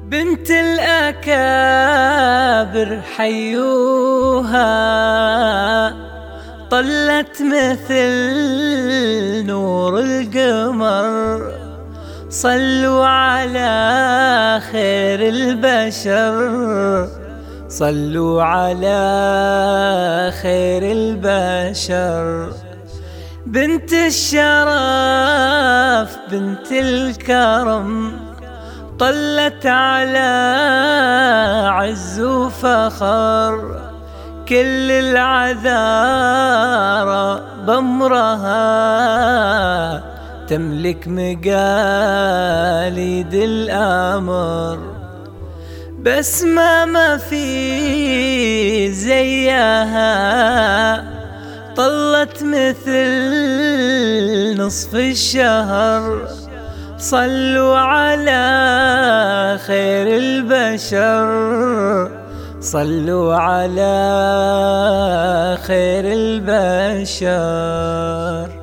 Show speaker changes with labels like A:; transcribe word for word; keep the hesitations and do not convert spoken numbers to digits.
A: بنت الأكابر حيوها، طلت مثل نور القمر. صلوا على خير البشر، صلوا على خير البشر. بنت الشرف بنت الكرم، طلت على عز وفخر. كل العذارى بأمرها، تملك مقاليد الأمر. بس ما ما في زيها، طلت مثل نصف الشهر. صلوا على خير البشر، صلوا على خير البشر.